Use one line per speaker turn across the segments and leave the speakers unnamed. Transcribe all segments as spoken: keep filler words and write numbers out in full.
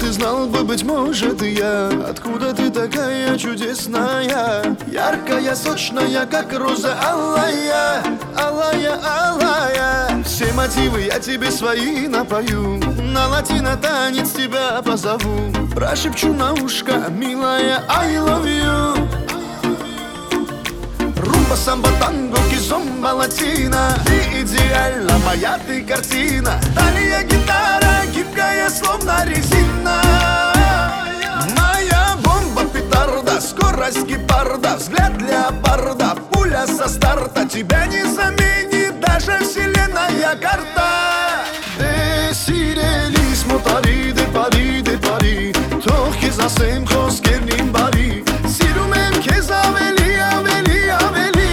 ты знал бы, быть может, и я. Откуда ты такая чудесная, яркая, сочная, как роза алая, алая, алая. Все мотивы я тебе свои напою, на латино танец тебя позову, прошепчу на ушко, милая, I love you. Румба, самбо, танго, кизомба, латина, ты идеальна, моя ты картина. Талия, гитара, гибкая, словно резина. Моя бомба, петарда, скорость гепарда, взгляд леопарда, пуля со старта. Тебя не заменит даже вселенная карта. Դեսիրելիս մոտարի դե բարի դե բարի, թող քեզ ասեմ խոսքերն բարի, սիրում եմ քեզ ավելի ավելի ավելի։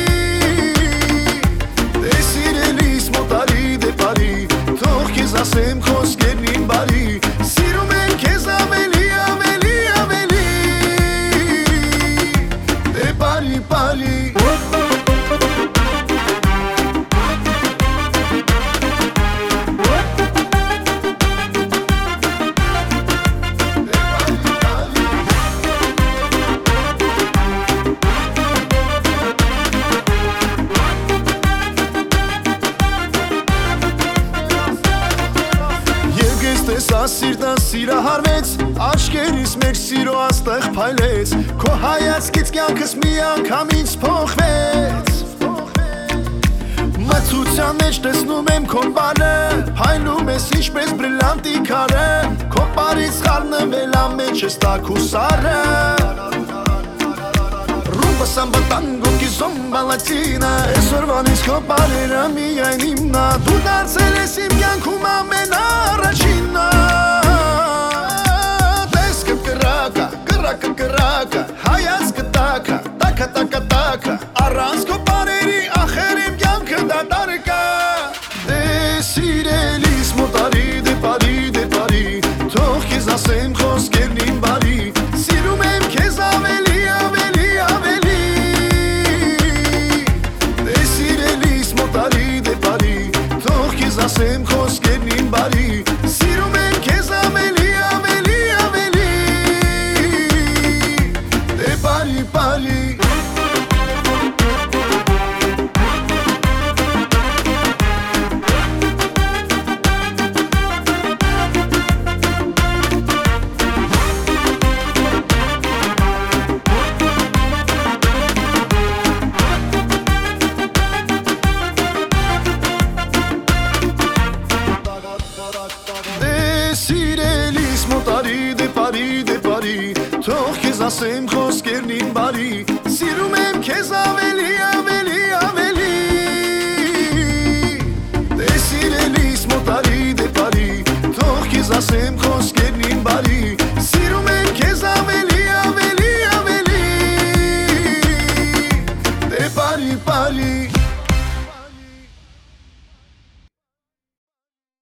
Դեսիրելիս մոտարի դե բարի, թող քեզ ասեմ խոսքերն բարի, սիրում եմ քեզ ավելի ավելի ավելի։ Դե բարի բարի Տեսա սիրտը սիրահարվեց, աչքերիս մեր սիրո աստեղ փայլեց, քո հայացքից կյանքս մի անգամից փոխվեց։ Մթության մեջ տեսնում եմ քո բանը, փայլում ես ինչպես բրիլանտի քարը, քո բարից խառնվել ամեջ ես տաք ու սառը։ Ռումբա, սամբա, տանգո, կիզոմբա, լատինա, այսօրվանից քո բարերը միայն իմնա, դու դարձել ես իմ կյանքում ամենաառաջինը։ Տեսքը կրակա, կրակը կրակա, հայացքը տակա, տակա տակա տակա, առանց քո բարերի ախեր իմ կյանքը դատարկ է։ Դե սիրելիս մոտարի դե բարի դե բարի, թող քեզ ասեմ խոսքերն բարի, սիրում եմ քեզ ավելի ավելի ավելի։ Դե սիրելիս մոտարի դե բարի, թող քեզ ասեմ խոսքերն բարի, սիրում եմ քեզ ավելի ավելի ավելի։ Դե բարի բարի Սիրելիս մոտարի դե բարի դե բարի, թող քեզ ասեմ խոսքերն բարի, սիրում եմ քեզ ավելի